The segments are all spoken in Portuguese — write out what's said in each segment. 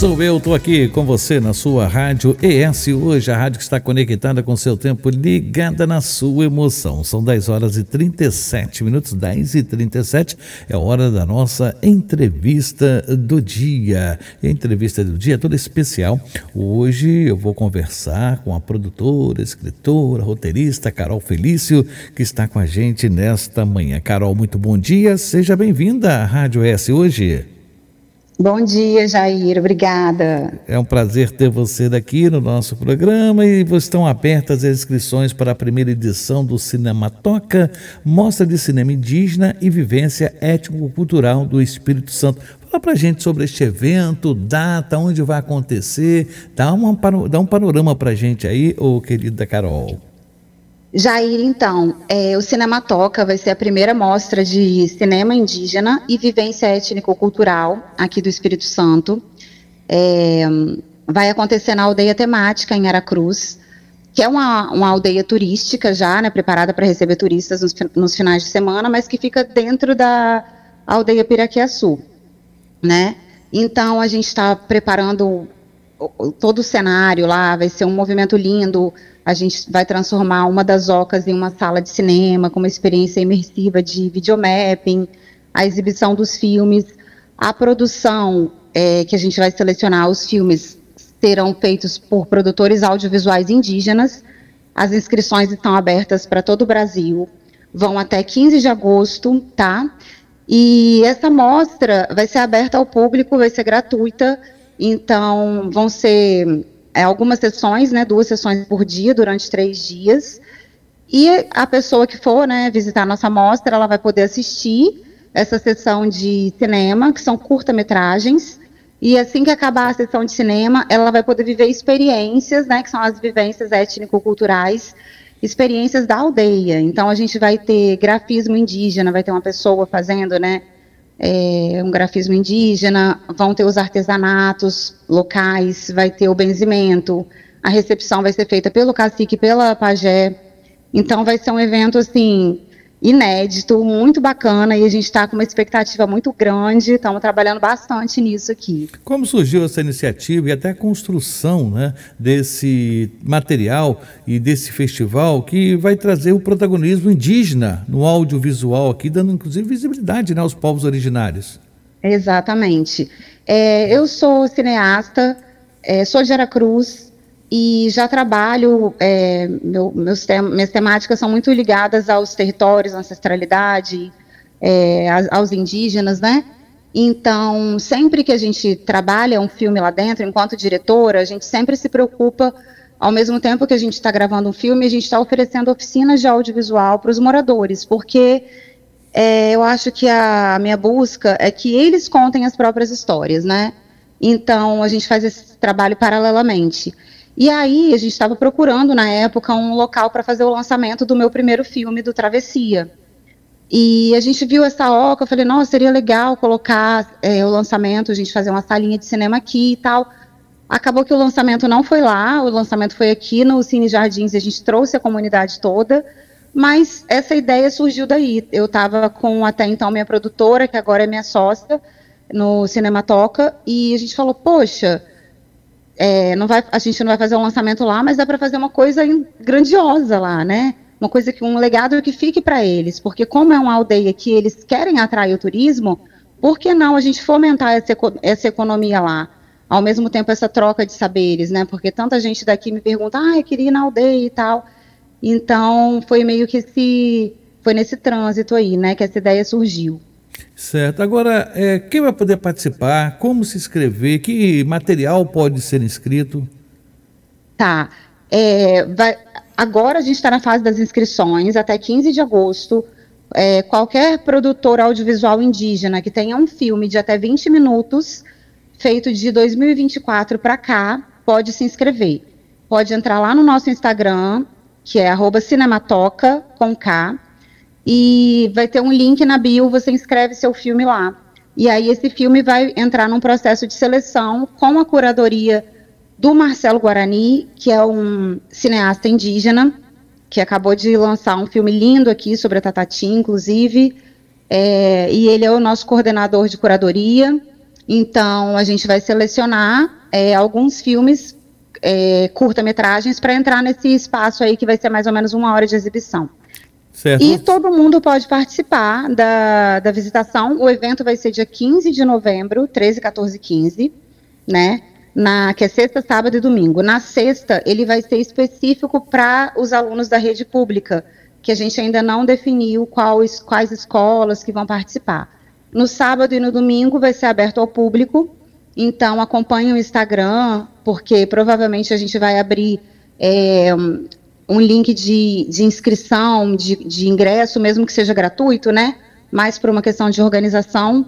Sou eu, estou aqui com você na sua rádio ES Hoje, a rádio que está conectada com seu tempo, ligada na sua emoção. São 10h37, 10h37, é hora da nossa entrevista do dia. E a entrevista do dia é toda especial. Hoje eu vou conversar com a produtora, escritora, roteirista Carol Felício, que está com a gente nesta manhã. Carol, muito bom dia, seja bem-vinda à Rádio ES Hoje. Bom dia, Jair, obrigada. É um prazer ter você daqui no nosso programa e estão abertas as inscrições para a primeira edição do Cinematoca, Mostra de Cinema Indígena e Vivência Étnico-Cultural do Espírito Santo. Fala pra gente sobre este evento, data, onde vai acontecer, dá um panorama pra gente aí, ô querida Carol. Jair, então, o Cinematoca vai ser a primeira mostra de cinema indígena e vivência étnico-cultural aqui do Espírito Santo. Vai acontecer na aldeia temática em Aracruz, que é uma aldeia turística já, né, preparada para receber turistas nos finais de semana, mas que fica dentro da aldeia Piraquiaçu, né? Então, a gente está preparando todo o cenário lá, vai ser um movimento lindo. A gente vai transformar uma das ocas em uma sala de cinema, com uma experiência imersiva de videomapping, a exibição dos filmes, a produção, que a gente vai selecionar os filmes, serão feitos por produtores audiovisuais indígenas. As inscrições estão abertas para todo o Brasil, vão até 15 de agosto, tá? E essa mostra vai ser aberta ao público, vai ser gratuita, então vão ser algumas sessões, né, 2 sessões por dia, durante 3 dias, e a pessoa que for, né, visitar a nossa mostra, ela vai poder assistir essa sessão de cinema, que são curta-metragens, e assim que acabar a sessão de cinema, ela vai poder viver experiências, né, que são as vivências étnico-culturais, experiências da aldeia. Então a gente vai ter grafismo indígena, vai ter uma pessoa fazendo, né, um grafismo indígena, vão ter os artesanatos locais, vai ter o benzimento, a recepção vai ser feita pelo cacique e pela pajé. Então vai ser um evento assim inédito, muito bacana, e a gente está com uma expectativa muito grande, estamos trabalhando bastante nisso aqui. Como surgiu essa iniciativa e até a construção, né, desse material e desse festival que vai trazer o protagonismo indígena no audiovisual aqui, dando inclusive visibilidade, né, aos povos originários? Exatamente. Eu sou cineasta, sou de Aracruz, e já trabalho, minhas temáticas são muito ligadas aos territórios, à ancestralidade, aos indígenas, né? Então, sempre que a gente trabalha um filme lá dentro, enquanto diretora, a gente sempre se preocupa, ao mesmo tempo que a gente está gravando um filme, a gente está oferecendo oficinas de audiovisual para os moradores, porque eu acho que a minha busca é que eles contem as próprias histórias, né? Então, a gente faz esse trabalho paralelamente. E aí, a gente estava procurando, na época, um local para fazer o lançamento do meu primeiro filme, do Travessia. E a gente viu essa oca, eu falei, nossa, seria legal colocar o lançamento, a gente fazer uma salinha de cinema aqui e tal. Acabou que o lançamento não foi lá, o lançamento foi aqui no Cine Jardins, a gente trouxe a comunidade toda, mas essa ideia surgiu daí. Eu estava com, até então, minha produtora, que agora é minha sócia, no Cinematoca, e a gente falou, poxa, a gente não vai fazer um lançamento lá, mas dá para fazer uma coisa grandiosa lá, né? Uma coisa um legado que fique para eles, porque como é uma aldeia que eles querem atrair o turismo, por que não a gente fomentar essa economia lá? Ao mesmo tempo, essa troca de saberes, né? Porque tanta gente daqui me pergunta, eu queria ir na aldeia e tal. Então, foi meio que foi nesse trânsito aí, né, que essa ideia surgiu. Certo. Agora, quem vai poder participar? Como se inscrever? Que material pode ser inscrito? Tá. Agora a gente está na fase das inscrições, até 15 de agosto. Qualquer produtor audiovisual indígena que tenha um filme de até 20 minutos, feito de 2024 para cá, pode se inscrever. Pode entrar lá no nosso Instagram, que é @cinematoca, com K, e vai ter um link na bio, você inscreve seu filme lá. E aí esse filme vai entrar num processo de seleção com a curadoria do Marcelo Guarani, que é um cineasta indígena, que acabou de lançar um filme lindo aqui sobre a Tatati, inclusive, e ele é o nosso coordenador de curadoria. Então, a gente vai selecionar alguns filmes, curta-metragens, para entrar nesse espaço aí que vai ser mais ou menos 1 hora de exibição. Certo. E todo mundo pode participar da visitação. O evento vai ser dia 15 de novembro, 13, 14 e 15, né? Que é sexta, sábado e domingo. Na sexta, ele vai ser específico para os alunos da rede pública, que a gente ainda não definiu quais escolas que vão participar. No sábado e no domingo vai ser aberto ao público, então acompanhe o Instagram, porque provavelmente a gente vai abrir um link de inscrição, de ingresso, mesmo que seja gratuito, né? Mas por uma questão de organização,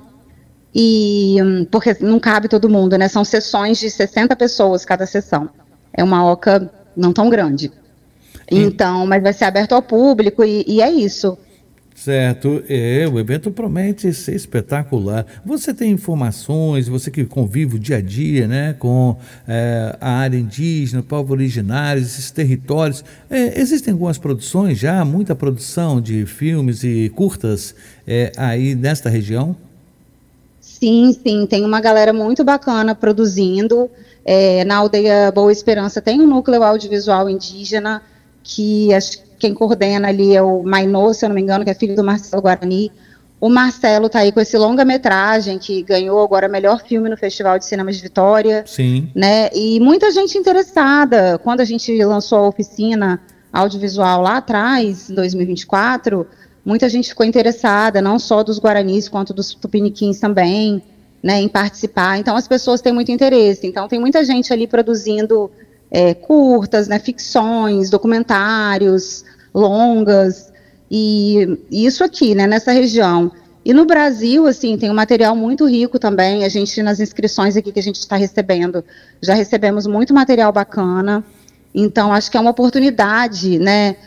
porque não cabe todo mundo, né? São sessões de 60 pessoas cada sessão. É uma oca não tão grande. Então, mas vai ser aberto ao público e é isso. Certo, o evento promete ser espetacular. Você tem informações, você que convive o dia a dia, né, com a área indígena, o povo originário, esses territórios, existem algumas produções já, muita produção de filmes e curtas aí nesta região? Sim, tem uma galera muito bacana produzindo. Na aldeia Boa Esperança tem um núcleo audiovisual indígena, que quem coordena ali é o Mainô, se eu não me engano, que é filho do Marcelo Guarani. O Marcelo está aí com esse longa-metragem que ganhou agora melhor filme no Festival de Cinema de Vitória. Sim. Né? E muita gente interessada. Quando a gente lançou a oficina audiovisual lá atrás, em 2024, muita gente ficou interessada, não só dos Guaranis, quanto dos Tupiniquins também, né, em participar. Então, as pessoas têm muito interesse. Então, tem muita gente ali produzindo curtas, né, ficções, documentários, longas, e isso aqui, né, nessa região. E no Brasil, assim, tem um material muito rico também. A gente, nas inscrições aqui que a gente está recebendo, já recebemos muito material bacana. Então, acho que é uma oportunidade, né,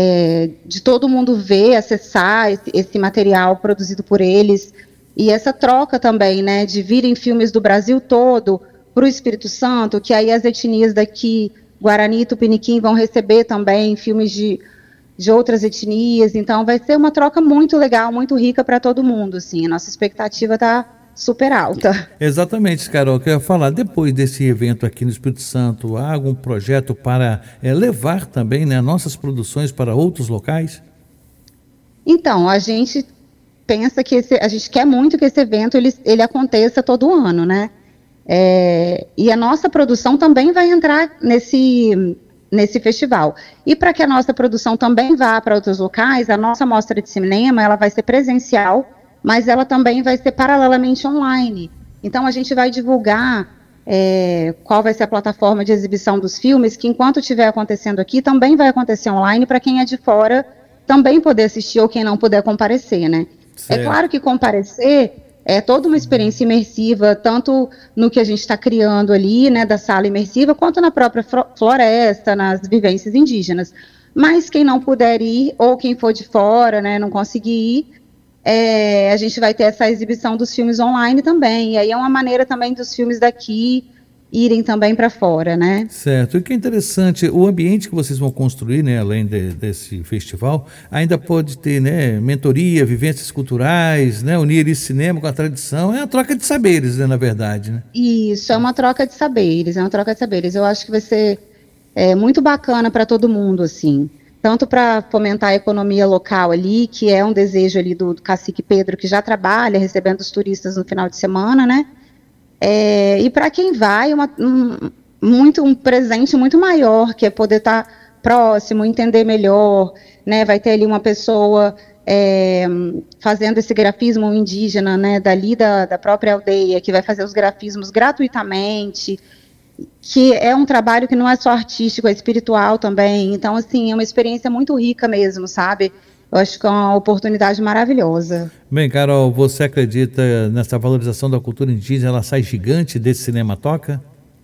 de todo mundo ver, acessar esse material produzido por eles. E essa troca também, né, de virem filmes do Brasil todo para o Espírito Santo, que aí as etnias daqui, Guarani e Tupiniquim, vão receber também filmes de outras etnias. Então, vai ser uma troca muito legal, muito rica para todo mundo, assim. A nossa expectativa está super alta. Exatamente, Carol, que eu ia falar, depois desse evento aqui no Espírito Santo, há algum projeto para levar também, né, nossas produções para outros locais? Então, a gente pensa que a gente quer muito que esse evento ele aconteça todo ano, né? E a nossa produção também vai entrar nesse festival. E para que a nossa produção também vá para outros locais, a nossa mostra de cinema ela vai ser presencial, mas ela também vai ser paralelamente online. Então, a gente vai divulgar qual vai ser a plataforma de exibição dos filmes, que enquanto estiver acontecendo aqui, também vai acontecer online, para quem é de fora também poder assistir, ou quem não puder comparecer, né? Certo. É claro que comparecer é toda uma experiência imersiva, tanto no que a gente está criando ali, né, da sala imersiva, quanto na própria floresta, nas vivências indígenas. Mas quem não puder ir, ou quem for de fora, né, não conseguir ir, a gente vai ter essa exibição dos filmes online também. E aí é uma maneira também dos filmes daqui irem também para fora, né? Certo. E que é interessante, o ambiente que vocês vão construir, né, além desse festival, ainda pode ter, né, mentoria, vivências culturais, né, unir esse cinema com a tradição, é uma troca de saberes, né, na verdade, né? Isso, é uma troca de saberes, Eu acho que vai ser muito bacana para todo mundo, assim. Tanto para fomentar a economia local ali, que é um desejo ali do cacique Pedro, que já trabalha recebendo os turistas no final de semana, né? E para quem vai, um presente muito maior, que é poder estar próximo, entender melhor, né? Vai ter ali uma pessoa fazendo esse grafismo indígena, né? Dali da própria aldeia, que vai fazer os grafismos gratuitamente, que é um trabalho que não é só artístico, é espiritual também. Então, assim, é uma experiência muito rica mesmo, sabe? Eu acho que é uma oportunidade maravilhosa. Bem, Carol, você acredita nessa valorização da cultura indígena? Ela sai gigante desse Cinema Toca?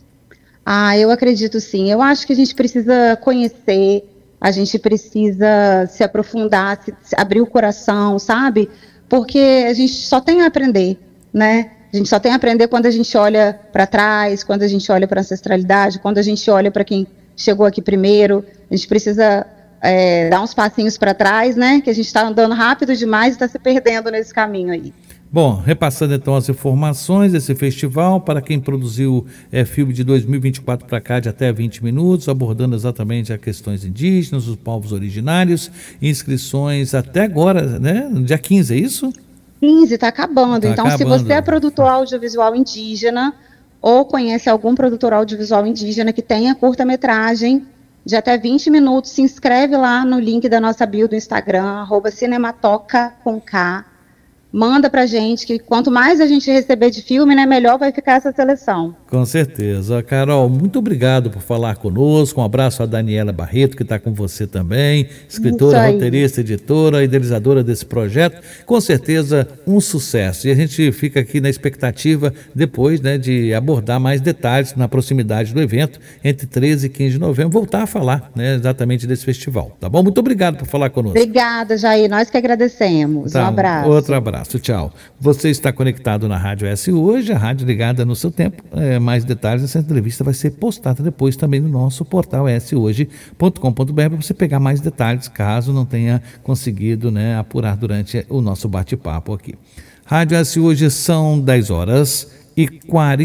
Eu acredito sim. Eu acho que a gente precisa conhecer, a gente precisa se aprofundar, se abrir o coração, sabe? Porque a gente só tem a aprender, né? A gente só tem a aprender quando a gente olha para trás, quando a gente olha para a ancestralidade, quando a gente olha para quem chegou aqui primeiro. A gente precisa dar uns passinhos para trás, né? Que a gente está andando rápido demais e está se perdendo nesse caminho aí. Bom, repassando então as informações desse festival, para quem produziu filme de 2024 para cá de até 20 minutos, abordando exatamente as questões indígenas, os povos originários, inscrições até agora, né? Dia 15, é isso? 15, está acabando. Tá Então, acabando. se você é produtor audiovisual indígena ou conhece algum produtor audiovisual indígena que tenha curta-metragem de até 20 minutos, se inscreve lá no link da nossa bio do Instagram, @cinematoca com K. Manda pra gente, que quanto mais a gente receber de filme, né, melhor vai ficar essa seleção. Com certeza. Carol, muito obrigado por falar conosco. Um abraço a Daniela Barreto, que está com você também, escritora, roteirista, editora, idealizadora desse projeto. Com certeza, um sucesso. E a gente fica aqui na expectativa, depois, né, de abordar mais detalhes na proximidade do evento, entre 13 e 15 de novembro, voltar a falar, né, exatamente desse festival. Tá bom? Muito obrigado por falar conosco. Obrigada, Jair. Nós que agradecemos. Tá, um abraço. Outro abraço. Tchau. Você está conectado na Rádio S Hoje, a rádio ligada no seu tempo. Mais detalhes, essa entrevista vai ser postada depois também no nosso portal shoje.com.br para você pegar mais detalhes, caso não tenha conseguido, né, apurar durante o nosso bate-papo aqui. Rádio S Hoje, são 10h40.